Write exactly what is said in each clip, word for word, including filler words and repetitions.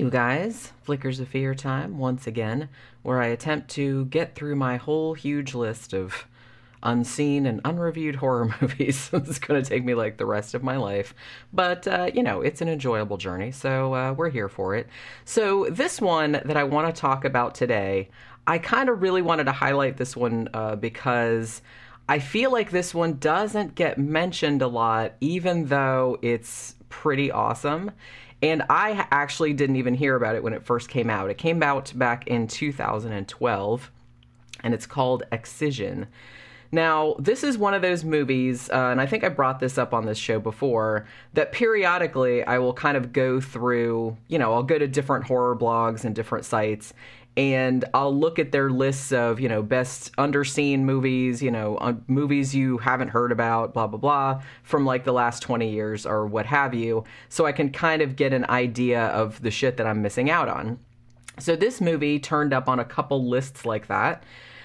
you guys, Flickers of Fear time once again, where I attempt to get through my whole huge list of unseen and unreviewed horror movies. It's going to take me like the rest of my life, but uh, you know, it's an enjoyable journey, so uh, we're here for it. So this one that I want to talk about today, I kind of really wanted to highlight this one uh, because I feel like this one doesn't get mentioned a lot, even though it's pretty awesome. And I actually didn't even hear about it when it first came out. It came out back in two thousand twelve, and it's called Excision. Now, this is one of those movies, uh, and I think I brought this up on this show before, that periodically I will kind of go through, you know, I'll go to different horror blogs and different sites, and I'll look at their lists of, you know, best underseen movies, you know, uh, movies you haven't heard about, blah, blah, blah, from like the last twenty years or what have you, so I can kind of get an idea of the shit that I'm missing out on. So this movie turned up on a couple lists like that.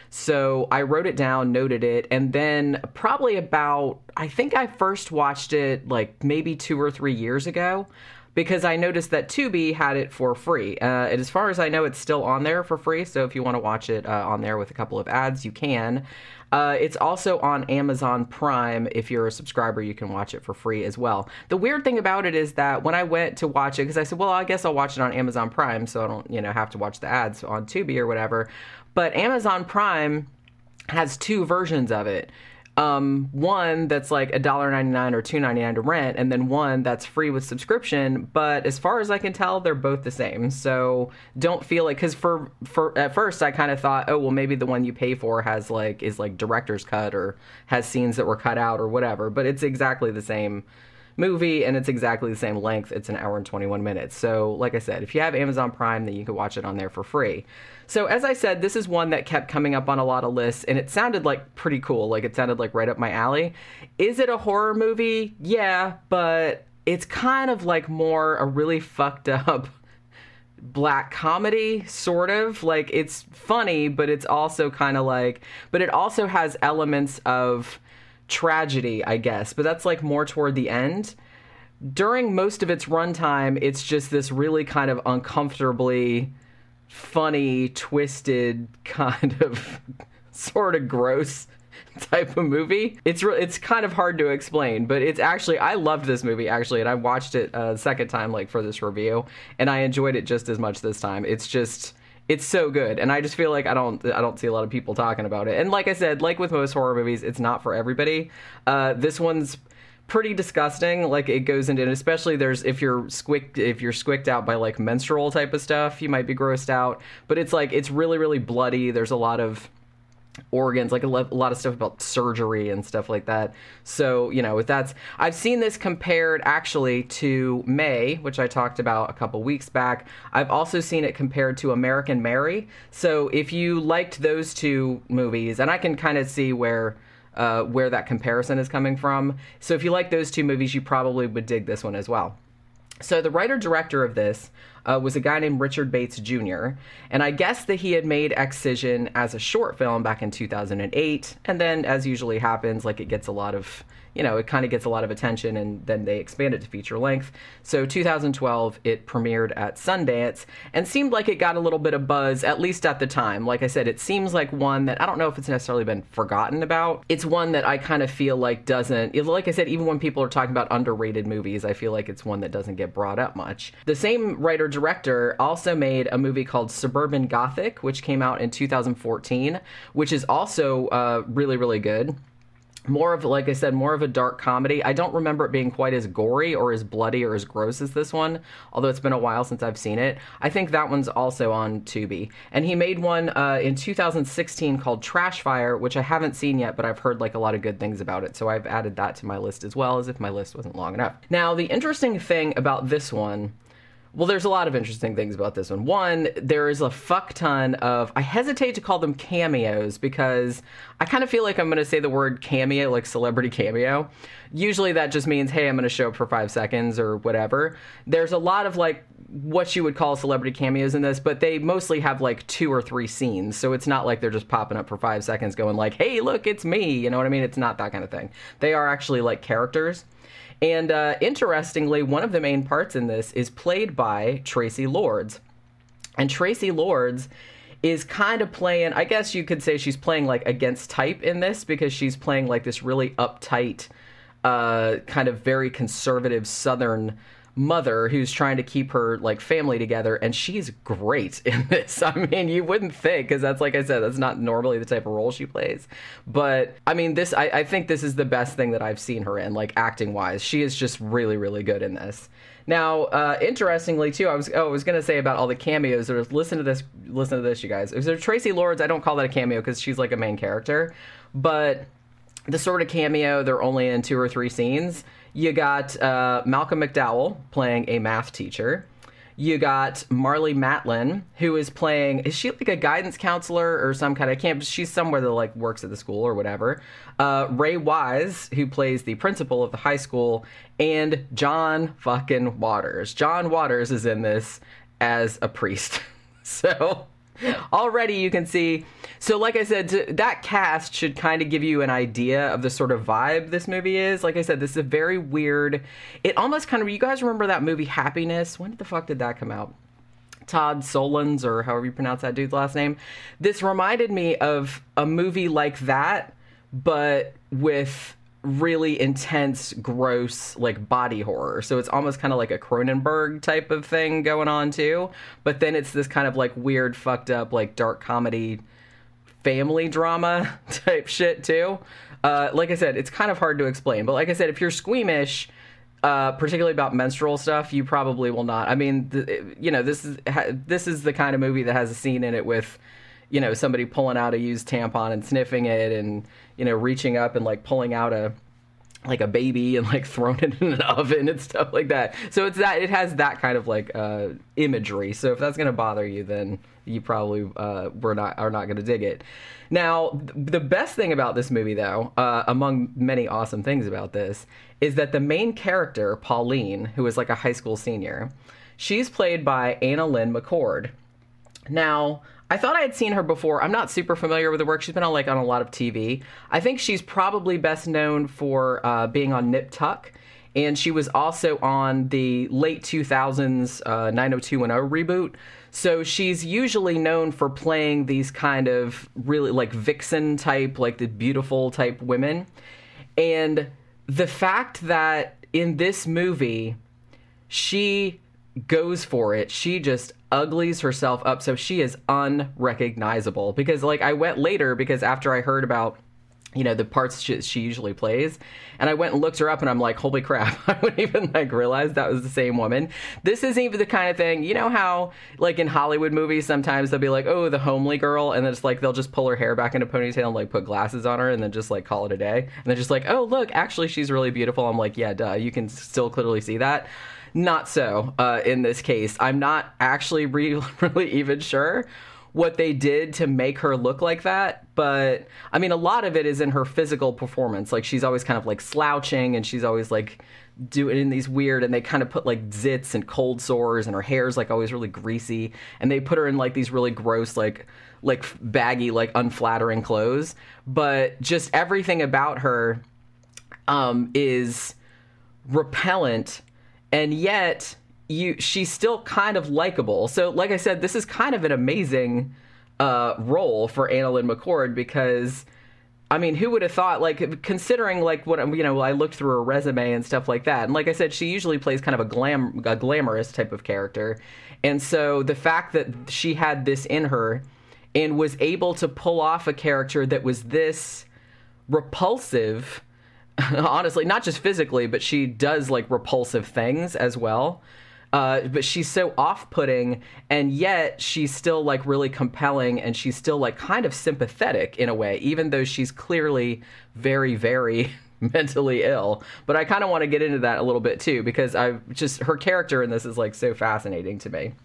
So I wrote it down, noted it, and then probably about, I think I first watched it like maybe two or three years ago, because I noticed that Tubi had it for free. Uh, and as far as I know, it's still on there for free, so if you want to watch it uh, on there with a couple of ads, you can. Uh, it's also on Amazon Prime. If you're a subscriber, you can watch it for free as well. The weird thing about it is that when I went to watch it, because I said, well, I guess I'll watch it on Amazon Prime, so I don't, you know, have to watch the ads on Tubi or whatever. But Amazon Prime has two versions of it. Um, one that's like one dollar and ninety-nine cents or two dollars and ninety-nine cents to rent, and then one that's free with subscription. But as far as I can tell, they're both the same. So don't feel like, because for, for at first I kind of thought, oh, well, maybe the one you pay for has like is like director's cut or has scenes that were cut out or whatever. But it's exactly the same movie, and it's exactly the same length. It's an hour and twenty-one minutes. So like I said, if you have Amazon Prime, then you can watch it on there for free. So as I said, this is one that kept coming up on a lot of lists, and it sounded like pretty cool. Like it sounded like right up my alley. Is it a horror movie? Yeah, but it's kind of like more a really fucked up black comedy, sort of. Like it's funny, but it's also kind of like, but it also has elements of tragedy, I guess, but that's like more toward the end. During most of its runtime, it's just this really kind of uncomfortably funny, twisted, kind of sort of gross type of movie. It's re- it's kind of hard to explain, but it's actually, I loved this movie actually, and I watched it a second time like for this review, and I enjoyed it just as much this time. It's just, it's so good, and I just feel like I don't I don't see a lot of people talking about it. And like I said, like with most horror movies, it's not for everybody. Uh, this one's pretty disgusting. Like it goes into, and especially there's if you're squicked if you're squicked out by like menstrual type of stuff, you might be grossed out. But it's like it's really really bloody. There's a lot of organs, like a, le- a lot of stuff about surgery and stuff like that. So, you know, with that's, I've seen this compared actually to May, which I talked about a couple weeks back. I've also seen it compared to American Mary. So if you liked those two movies, and I can kind of see where uh, where that comparison is coming from. So if you like those two movies, you probably would dig this one as well. So the writer-director of this uh, was a guy named Richard Bates Junior, and I guess that he had made Excision as a short film back in two thousand eight, and then, as usually happens, like it gets a lot of, you know, it kind of gets a lot of attention, and then they expand it to feature length. So two thousand twelve, it premiered at Sundance, and seemed like it got a little bit of buzz, at least at the time. Like I said, it seems like one that, I don't know if it's necessarily been forgotten about. It's one that I kind of feel like doesn't, like I said, even when people are talking about underrated movies, I feel like it's one that doesn't get brought up much. The same writer-director also made a movie called Suburban Gothic, which came out in two thousand fourteen, which is also uh, really, really good. More of, like I said, more of a dark comedy. I don't remember it being quite as gory or as bloody or as gross as this one, although it's been a while since I've seen it. I think that one's also on Tubi. And he made one uh, in two thousand sixteen called Trash Fire, which I haven't seen yet, but I've heard like a lot of good things about it, so I've added that to my list as well, as if my list wasn't long enough. Now, the interesting thing about this one, well, there's a lot of interesting things about this one. One, there is a fuck ton of, I hesitate to call them cameos because I kind of feel like I'm going to say the word cameo, like celebrity cameo. Usually that just means, hey, I'm going to show up for five seconds or whatever. There's a lot of like what you would call celebrity cameos in this, but they mostly have like two or three scenes. So it's not like they're just popping up for five seconds going like, hey, look, it's me. You know what I mean? It's not that kind of thing. They are actually like characters. And uh, interestingly, one of the main parts in this is played by Tracy Lords. And Tracy Lords is kind of playing, I guess you could say she's playing like against type in this, because she's playing like this really uptight, uh, kind of very conservative Southern mother who's trying to keep her like family together, and she's great in this. I mean, you wouldn't think, because that's, like I said, that's not normally the type of role she plays, but I mean, this I, I think this is the best thing that I've seen her in, like acting wise. She is just really, really good in this. Now, uh, interestingly too, I was oh, I was gonna say about all the cameos. Or listen to this, listen to this, you guys. So Tracy Lords, I don't call that a cameo because she's like a main character, but the sort of cameo, they're only in two or three scenes. You got uh, Malcolm McDowell playing a math teacher. You got Marlee Matlin, who is playing, is she like a guidance counselor or some kind of camp? She's somewhere that like works at the school or whatever. Uh, Ray Wise, who plays the principal of the high school, and John fucking Waters. John Waters is in this as a priest. So already you can see. So like I said, that cast should kind of give you an idea of the sort of vibe this movie is. Like I said, this is a very weird, it almost kind of, you guys remember that movie Happiness? When the fuck did that come out? Todd Solondz, or however you pronounce that dude's last name. This reminded me of a movie like that, but with really intense, gross, like body horror. So it's almost kind of like a Cronenberg type of thing going on too. But then it's this kind of like weird, fucked up, like dark comedy, family drama type shit too. Uh, like I said, it's kind of hard to explain. But like I said, if you're squeamish, uh, particularly about menstrual stuff, you probably will not. I mean, the, you know, this is this is the kind of movie that has a scene in it with, you know, somebody pulling out a used tampon and sniffing it, and, you know, reaching up and like pulling out a like a baby and like throwing it in an oven and stuff like that. So it's that, it has that kind of like uh, imagery. So if that's going to bother you, then you probably uh, we're not are not going to dig it. Now, the best thing about this movie, though, uh, among many awesome things about this, is that the main character, Pauline, who is like a high school senior, she's played by Anna Lynn McCord. Now, I thought I had seen her before. I'm not super familiar with her work. She's been on like on a lot of T V. I think she's probably best known for uh, being on Nip Tuck, and she was also on the late two thousands uh, nine oh two one oh reboot. So she's usually known for playing these kind of really like vixen type, like the beautiful type women. And the fact that in this movie, she goes for it, she just uglies herself up, so she is unrecognizable. Because like I went later, because after I heard about, you know, the parts she, she usually plays, and I went and looked her up, and I'm like, holy crap, I wouldn't even like realize that was the same woman. This isn't even the kind of thing, you know how like in Hollywood movies sometimes they'll be like, oh, the homely girl, and then it's like they'll just pull her hair back in a ponytail and like put glasses on her and then just like call it a day, and they're just like, oh look, actually she's really beautiful. I'm like, yeah, duh, you can still clearly see that. Not so uh, in this case. I'm not actually re- really even sure what they did to make her look like that, but I mean, a lot of it is in her physical performance. Like she's always kind of like slouching, and she's always like doing these weird, and they kind of put like zits and cold sores, and her hair's like always really greasy, and they put her in like these really gross, like like baggy, like unflattering clothes. But just everything about her um, is repellent. And yet, you she's still kind of likable. So, like I said, this is kind of an amazing uh, role for Anna Lynn McCord, because, I mean, who would have thought, like, considering, like, what, you know, I looked through her resume and stuff like that. And like I said, she usually plays kind of a, glam, a glamorous type of character. And so the fact that she had this in her and was able to pull off a character that was this repulsive, honestly, not just physically, but she does like repulsive things as well. Uh, but she's so off-putting, and yet she's still like really compelling, and she's still like kind of sympathetic in a way, even though she's clearly very, very mentally ill. But I kind of want to get into that a little bit too, because I just, her character in this is like so fascinating to me.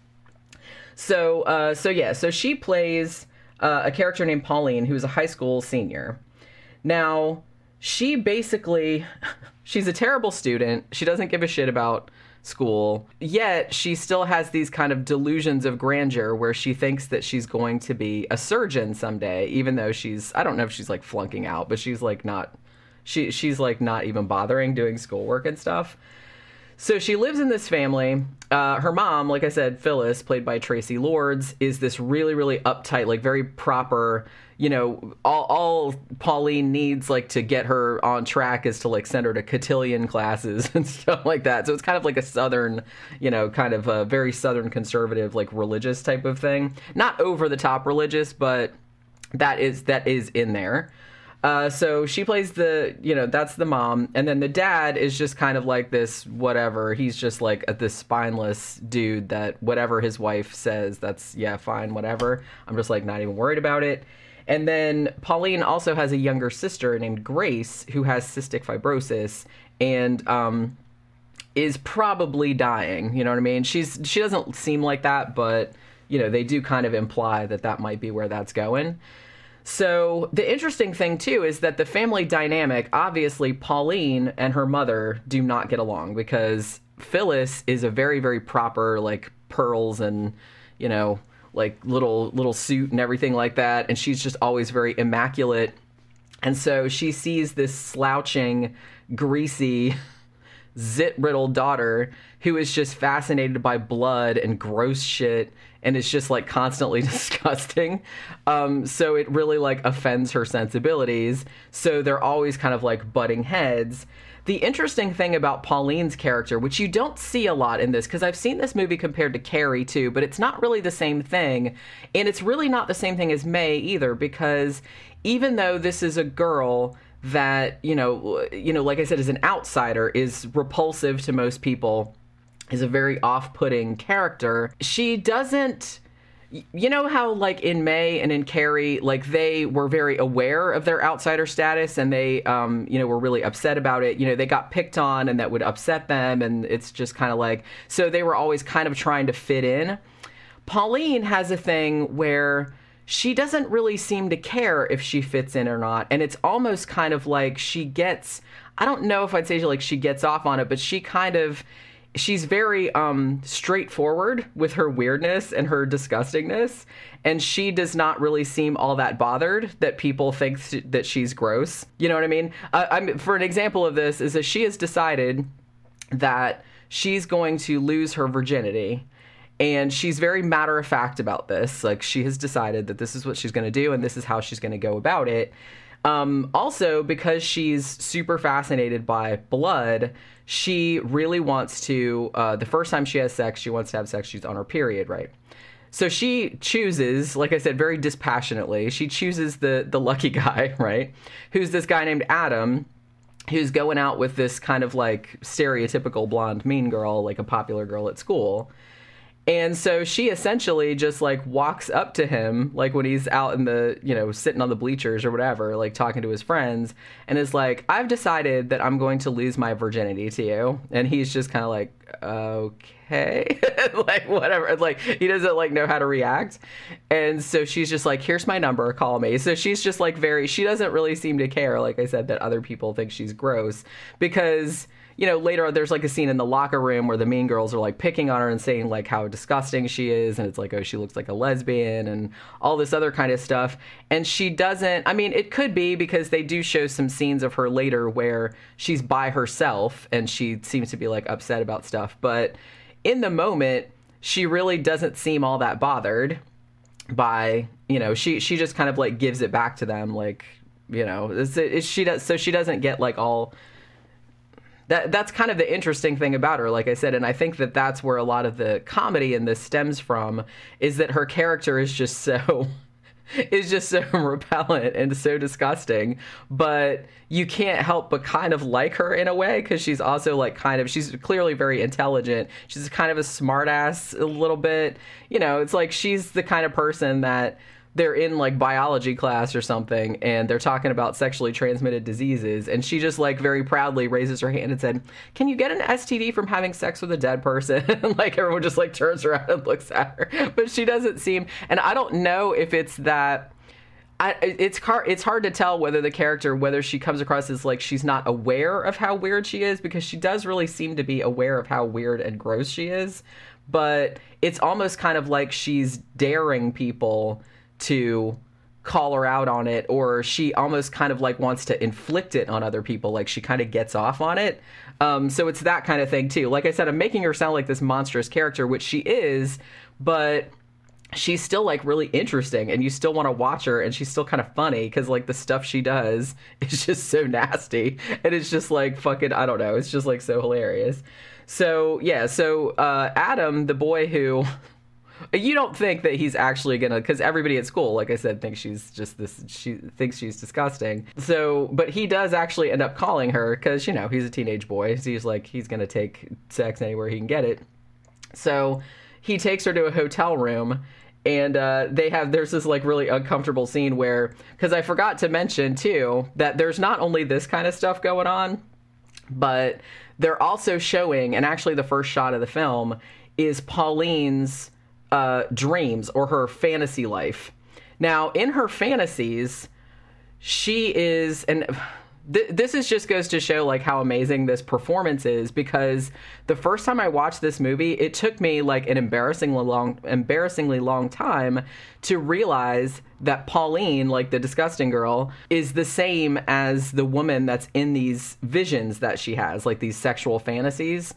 So, uh, so yeah, so she plays uh, a character named Pauline, who's a high school senior. Now, she basically, she's a terrible student. She doesn't give a shit about school, yet she still has these kind of delusions of grandeur where she thinks that she's going to be a surgeon someday, even though she's, I don't know if she's like flunking out, but she's like not, She she's like not even bothering doing schoolwork and stuff. So she lives in this family. Uh, her mom, like I said, Phyllis, played by Tracy Lords, is this really, really uptight, like very proper, you know, all, all Pauline needs like to get her on track is to like send her to cotillion classes and stuff like that. So it's kind of like a Southern, you know, kind of a very Southern conservative, like religious type of thing. Not over the top religious, but that is that is in there. Uh, so she plays the, you know, that's the mom. And then the dad is just kind of like this, whatever. He's just like a, this spineless dude that whatever his wife says, that's, yeah, fine, whatever. I'm just like not even worried about it. And then Pauline also has a younger sister named Grace who has cystic fibrosis and um, is probably dying. You know what I mean? She's she doesn't seem like that, but, you know, they do kind of imply that that might be where that's going. So the interesting thing, too, is that the family dynamic, obviously, Pauline and her mother do not get along because Phyllis is a very, very proper, like, pearls and, you know, like, little little suit and everything like that. And she's just always very immaculate. And so she sees this slouching, greasy, zit-riddled daughter who is just fascinated by blood and gross shit and is just like constantly disgusting. Um, so it really like offends her sensibilities. So they're always kind of like butting heads. The interesting thing about Pauline's character, which you don't see a lot in this, because I've seen this movie compared to Carrie too, but it's not really the same thing. And it's really not the same thing as May either, because even though this is a girl that, you know, you know, like I said, is an outsider, is repulsive to most people, is a very off-putting character, she doesn't, you know how like in May and in Carrie, like they were very aware of their outsider status and they, um, you know, were really upset about it. You know, they got picked on and that would upset them. And it's just kind of like, so they were always kind of trying to fit in. Pauline has a thing where she doesn't really seem to care if she fits in or not. And it's almost kind of like she gets, I don't know if I'd say like she gets off on it, but she kind of, she's very um, straightforward with her weirdness and her disgustingness. And she does not really seem all that bothered that people think that she's gross. You know what I mean? Uh, I'm, for an example of this is that she has decided that she's going to lose her virginity. And she's very matter of fact about this. Like, she has decided that this is what she's going to do and this is how she's going to go about it. Um, also, because she's super fascinated by blood, she really wants to, uh, the first time she has sex, she wants to have sex, she's on her period, right? So she chooses, like I said, very dispassionately, she chooses the, the lucky guy, right? Who's this guy named Adam, who's going out with this kind of like stereotypical blonde mean girl, like a popular girl at school. And so she essentially just like walks up to him, like when he's out in the, you know, sitting on the bleachers or whatever, like talking to his friends, and is like, I've decided that I'm going to lose my virginity to you. And he's just kind of like, okay, like whatever. Like he doesn't like know how to react. And so she's just like, here's my number, call me. So she's just like very, she doesn't really seem to care, like I said, that other people think she's gross because, you know, later there's like a scene in the locker room where the mean girls are like picking on her and saying like how disgusting she is. And it's like, oh, she looks like a lesbian and all this other kind of stuff. And she doesn't, I mean, it could be because they do show some scenes of her later where she's by herself and she seems to be like upset about stuff. But in the moment, she really doesn't seem all that bothered by, you know, she, she just kind of like gives it back to them. Like, you know, it's, it's, she does, so she doesn't get like all, That that's kind of the interesting thing about her, like I said, and I think that that's where a lot of the comedy in this stems from, is that her character is just so is just so repellent and so disgusting, but you can't help but kind of like her in a way because she's also like kind of, she's clearly very intelligent. She's kind of a smart ass a little bit, you know, it's like she's the kind of person that they're in like biology class or something and they're talking about sexually transmitted diseases and she just like very proudly raises her hand and said, can you get an S T D from having sex with a dead person? And like everyone just like turns around and looks at her, but she doesn't seem, and I don't know if it's that I, it's hard, it's hard to tell whether the character, whether she comes across as like she's not aware of how weird she is, because she does really seem to be aware of how weird and gross she is, but it's almost kind of like she's daring people to call her out on it, or she almost kind of like wants to inflict it on other people. Like she kind of gets off on it. Um, so it's that kind of thing too. Like I said, I'm making her sound like this monstrous character, which she is, but she's still like really interesting, and you still want to watch her, and she's still kind of funny because like the stuff she does is just so nasty, and it's just like fucking, I don't know, it's just like so hilarious. So yeah, so uh, Adam, the boy who you don't think that he's actually gonna, because everybody at school, like I said, thinks she's just this, she thinks she's disgusting. So, but he does actually end up calling her because, you know, he's a teenage boy. So he's like, he's gonna take sex anywhere he can get it. So he takes her to a hotel room, and uh, they have, there's this like really uncomfortable scene where, because I forgot to mention too, that there's not only this kind of stuff going on, but they're also showing, and actually the first shot of the film is Pauline's uh, dreams or her fantasy life. Now, in her fantasies, she is, and th- this is just goes to show like how amazing this performance is, because the first time I watched this movie, it took me like an embarrassingly long, embarrassingly long time to realize that Pauline, like the disgusting girl, is the same as the woman that's in these visions that she has, like these sexual fantasies.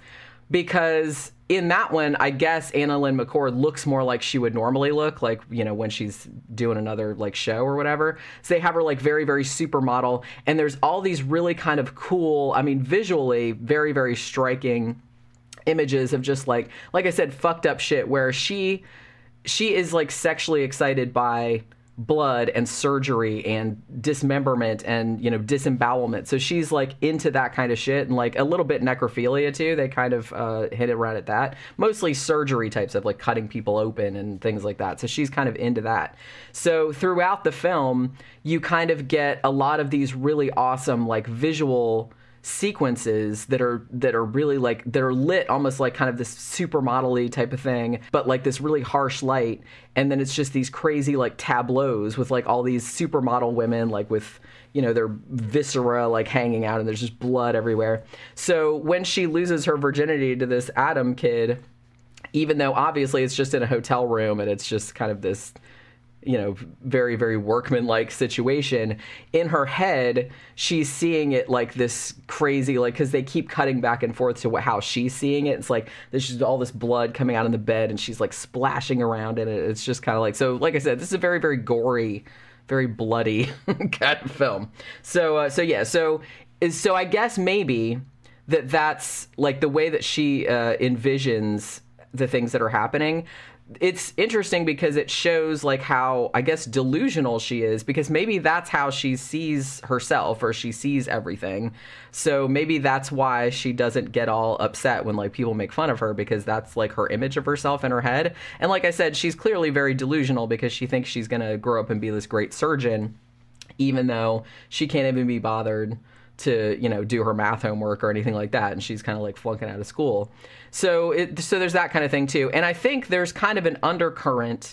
Because in that one, I guess AnnaLynne McCord looks more like she would normally look, like, you know, when she's doing another, like, show or whatever. So they have her, like, very, very supermodel. And there's all these really kind of cool, I mean, visually, very, very striking images of just, like, like I said, fucked up shit where she, she is, like, sexually excited by blood and surgery and dismemberment and, you know, disembowelment. So she's like into that kind of shit, and like a little bit necrophilia too. They kind of uh, hit around at that. Mostly surgery types of like cutting people open and things like that. So she's kind of into that. So throughout the film, you kind of get a lot of these really awesome like visual sequences that are that are really like, that are lit almost like kind of this supermodel-y type of thing, but like this really harsh light. And then it's just these crazy like tableaus with like all these supermodel women like with, you know, their viscera like hanging out, and there's just blood everywhere. So when she loses her virginity to this Adam kid, even though obviously it's just in a hotel room and it's just kind of this, you know, very, very workman-like situation, in her head, she's seeing it like this crazy, like, because they keep cutting back and forth to what, how she's seeing it. It's like there's just all this blood coming out in the bed, and she's like splashing around in it. It's just kind of like, so like I said, this is a very, very gory, very bloody kind of film. So, uh, so yeah, so is so I guess maybe that that's like the way that she uh, envisions the things that are happening. It's interesting because it shows like how, I guess, delusional she is, because maybe that's how she sees herself, or she sees everything. So maybe that's why she doesn't get all upset when like people make fun of her, because that's like her image of herself in her head. And like I said, she's clearly very delusional because she thinks she's going to grow up and be this great surgeon, even though she can't even be bothered to, you know, do her math homework or anything like that, and she's kind of like flunking out of school. So it, so there's that kind of thing too. And I think there's kind of an undercurrent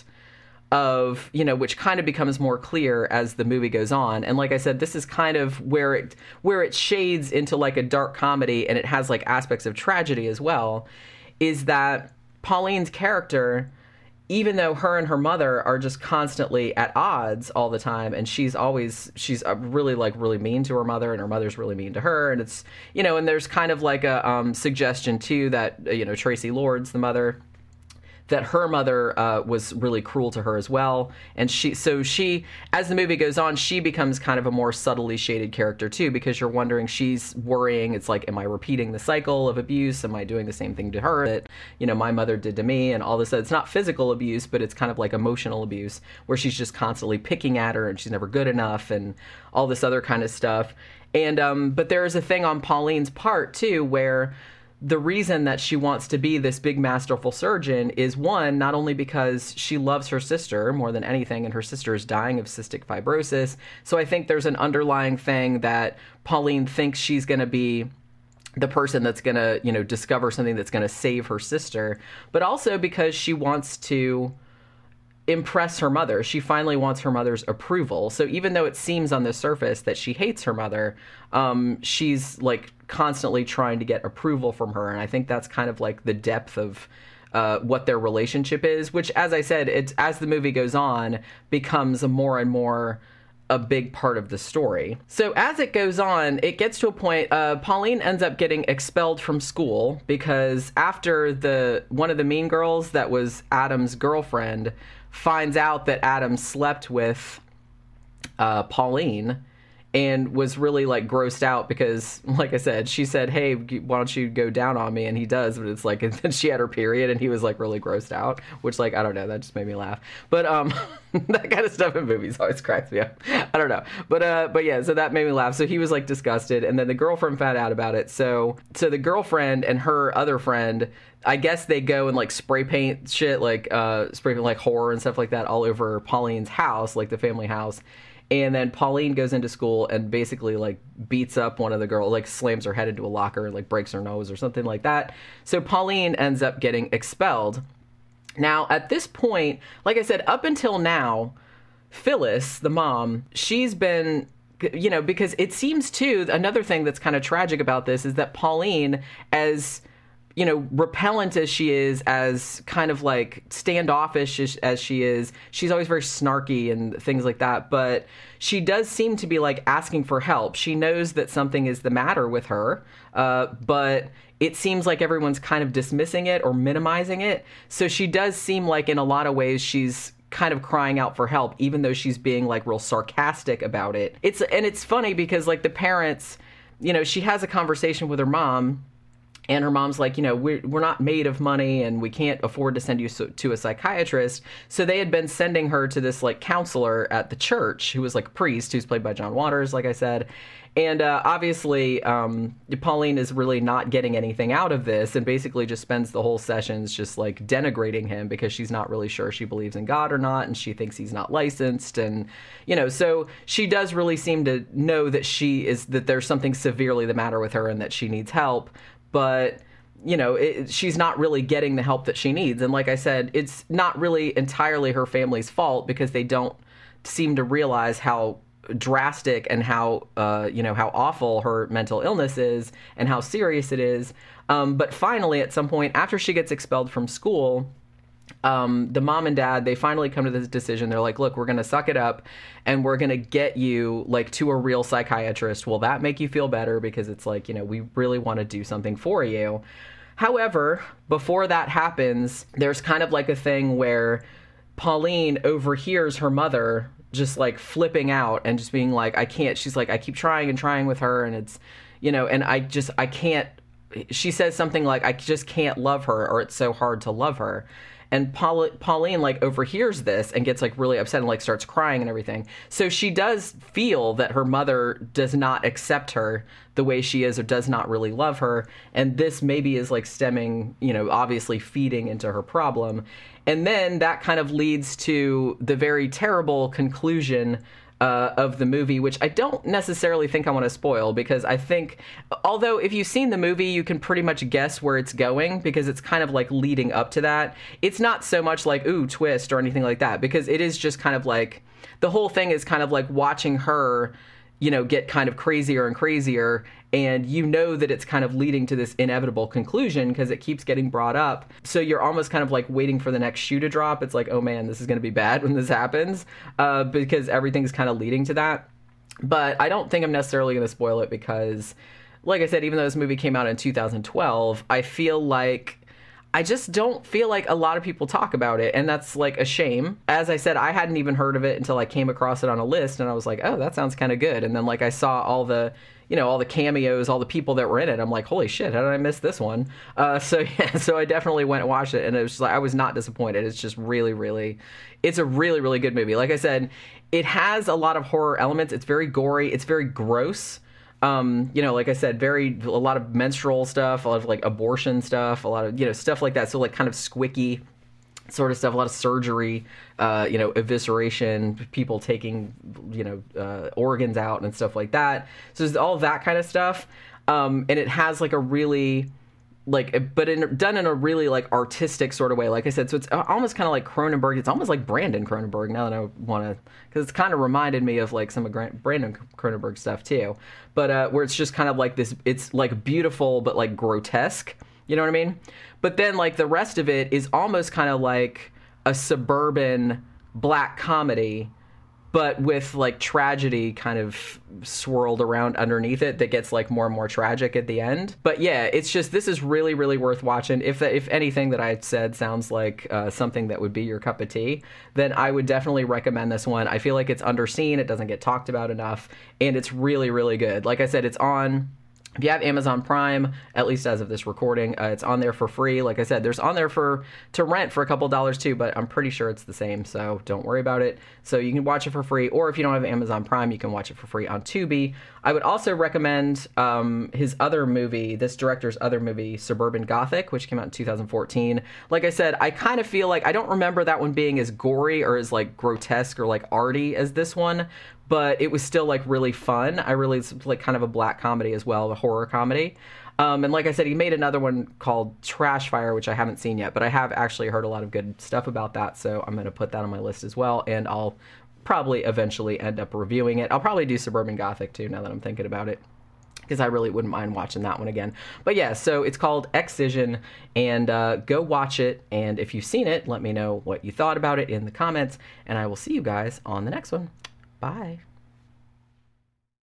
of, you know, which kind of becomes more clear as the movie goes on. And like I said, this is kind of where it where it shades into like a dark comedy, and it has like aspects of tragedy as well, is that Pauline's character, even though her and her mother are just constantly at odds all the time, and she's always, she's really like really mean to her mother, and her mother's really mean to her. And it's, you know, and there's kind of like a um, suggestion too that, you know, Tracy Lords, the mother, that her mother uh, was really cruel to her as well. And she, so she, as the movie goes on, she becomes kind of a more subtly shaded character too, because you're wondering, she's worrying, it's like, am I repeating the cycle of abuse? Am I doing the same thing to her that, you know, my mother did to me? And all this, it's not physical abuse, but it's kind of like emotional abuse, where she's just constantly picking at her, and she's never good enough, and all this other kind of stuff. And, um, but there is a thing on Pauline's part too, where the reason that she wants to be this big masterful surgeon is, one, not only because she loves her sister more than anything, and her sister is dying of cystic fibrosis. So I think there's an underlying thing that Pauline thinks she's going to be the person that's going to, you know, discover something that's going to save her sister, but also because she wants to impress her mother. She finally wants her mother's approval. So even though it seems on the surface that she hates her mother, um, she's like constantly trying to get approval from her. And I think that's kind of like the depth of uh, what their relationship is, which, as I said, it's, as the movie goes on, becomes a more and more a big part of the story. So as it goes on, it gets to a point, uh, Pauline ends up getting expelled from school because after the one of the mean girls that was Adam's girlfriend finds out that Adam slept with uh, Pauline and was really like grossed out because, like I said, she said, hey, why don't you go down on me? And he does, but it's like, and then she had her period and he was like really grossed out, which like, I don't know, that just made me laugh. But um, that kind of stuff in movies always cracks me up. I don't know. But uh, but yeah, so that made me laugh. So he was like disgusted. And then the girlfriend found out about it. So, so the girlfriend and her other friend, I guess they go and like spray paint shit, like uh, spray paint like horror and stuff like that all over Pauline's house, like the family house. And then Pauline goes into school and basically like beats up one of the girls, like slams her head into a locker and like breaks her nose or something like that. So Pauline ends up getting expelled. Now, at this point, like I said, up until now, Phyllis, the mom, she's been, you know, because it seems too, another thing that's kind of tragic about this is that Pauline, as you know, repellent as she is, as kind of like standoffish as, as she is, she's always very snarky and things like that. But she does seem to be like asking for help. She knows that something is the matter with her, uh, but it seems like everyone's kind of dismissing it or minimizing it. So she does seem like in a lot of ways she's kind of crying out for help, even though she's being like real sarcastic about it. It's and it's funny because like the parents, you know, she has a conversation with her mom. And her mom's like, you know, we're, we're not made of money and we can't afford to send you so, to a psychiatrist. So they had been sending her to this like counselor at the church who was like a priest, who's played by John Waters, like I said. And uh, obviously, um, Pauline is really not getting anything out of this and basically just spends the whole sessions just like denigrating him because she's not really sure she believes in God or not. And she thinks he's not licensed. And, you know, so she does really seem to know that she is, that there's something severely the matter with her and that she needs help. But, you know, it, she's not really getting the help that she needs. And like I said, it's not really entirely her family's fault because they don't seem to realize how drastic and how, uh, you know, how awful her mental illness is and how serious it is. Um, but finally, at some point, after she gets expelled from school, Um, the mom and dad, they finally come to this decision. They're like, look, we're going to suck it up and we're going to get you like to a real psychiatrist. Will that make you feel better? Because it's like, you know, we really want to do something for you. However, before that happens, there's kind of like a thing where Pauline overhears her mother just like flipping out and just being like, I can't, she's like, I keep trying and trying with her. And it's, you know, and I just, I can't, she says something like, I just can't love her or it's so hard to love her. And Paul, Pauline, like, overhears this and gets, like, really upset and, like, starts crying and everything. So she does feel that her mother does not accept her the way she is or does not really love her. And this maybe is, like, stemming, you know, obviously feeding into her problem. And then that kind of leads to the very terrible conclusion Uh, of the movie, which I don't necessarily think I want to spoil because I think, although if you've seen the movie, you can pretty much guess where it's going because it's kind of like leading up to that. It's not so much like, ooh, twist or anything like that because it is just kind of like, the whole thing is kind of like watching her, you know, get kind of crazier and crazier. And you know that it's kind of leading to this inevitable conclusion because it keeps getting brought up. So you're almost kind of like waiting for the next shoe to drop. It's like, oh man, this is going to be bad when this happens uh, because everything's kind of leading to that. But I don't think I'm necessarily going to spoil it because, like I said, even though this movie came out in two thousand twelve, I feel like I just don't feel like a lot of people talk about it, and that's like a shame. As I said, I hadn't even heard of it until I came across it on a list, and I was like, oh, that sounds kind of good. And then like I saw all the, you know, all the cameos, all the people that were in it. I'm like, holy shit, how did I miss this one? Uh, so yeah, so I definitely went and watched it, and it was just like, I was not disappointed. It's just really, really, it's a really, really good movie. Like I said, it has a lot of horror elements. It's very gory. It's very gross. Um, you know, like I said, very, a lot of menstrual stuff, a lot of like abortion stuff, a lot of, you know, stuff like that. So like kind of squicky sort of stuff, a lot of surgery, uh, you know, evisceration, people taking, you know, uh, organs out and stuff like that. So there's all that kind of stuff. Um, and it has like a really, like, but in, done in a really like artistic sort of way, like I said. So it's almost kind of like Cronenberg. It's almost like Brandon Cronenberg now that I want to, because it's kind of reminded me of like some of Brandon Cronenberg stuff too. But uh, where it's just kind of like this, it's like beautiful but like grotesque. You know what I mean? But then, like, the rest of it is almost kind of like a suburban black comedy, but with, like, tragedy kind of swirled around underneath it that gets, like, more and more tragic at the end. But, yeah, it's just, this is really, really worth watching. If if anything that I said sounds like uh, something that would be your cup of tea, then I would definitely recommend this one. I feel like it's underseen, it doesn't get talked about enough, and it's really, really good. Like I said, it's on... If you have Amazon Prime, at least as of this recording, uh, it's on there for free. Like I said, there's on there for to rent for a couple dollars too, but I'm pretty sure it's the same, so don't worry about it. So you can watch it for free, or if you don't have Amazon Prime, you can watch it for free on Tubi. I would also recommend um, his other movie, this director's other movie, Suburban Gothic, which came out in two thousand fourteen. Like I said, I kind of feel like, I don't remember that one being as gory or as, like, grotesque or, like, arty as this one, but it was still, like, really fun. I really, it's like kind of a black comedy as well, a horror comedy. Um, and like I said, he made another one called Trash Fire, which I haven't seen yet, but I have actually heard a lot of good stuff about that, so I'm going to put that on my list as well, and I'll probably eventually end up reviewing it. I'll probably do Suburban Gothic too, now that I'm thinking about it, because I really wouldn't mind watching that one again. But yeah, so it's called Excision, and uh, go watch it, and if you've seen it, let me know what you thought about it in the comments, and I will see you guys on the next one. Bye.